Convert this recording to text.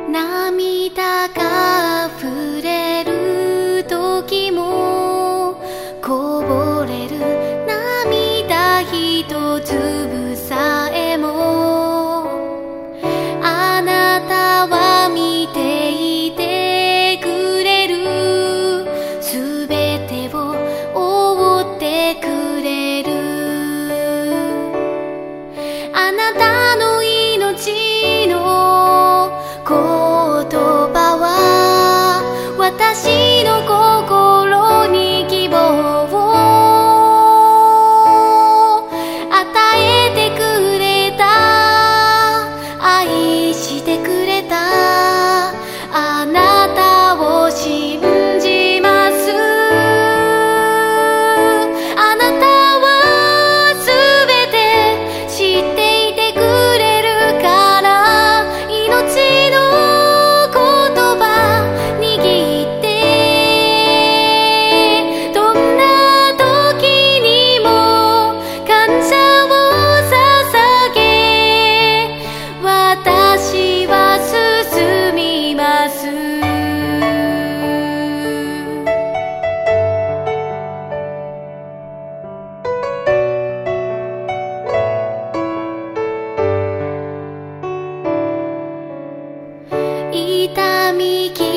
涙が溢れる時もこぼれる涙一粒さえもあなたは見ていてくれるすべてを覆ってくれるあなたの命の言葉は私の心に希望を与えてくれた愛してくれたあなたを信じますあなたはすべて知っていてくれるから命の私は進みます痛み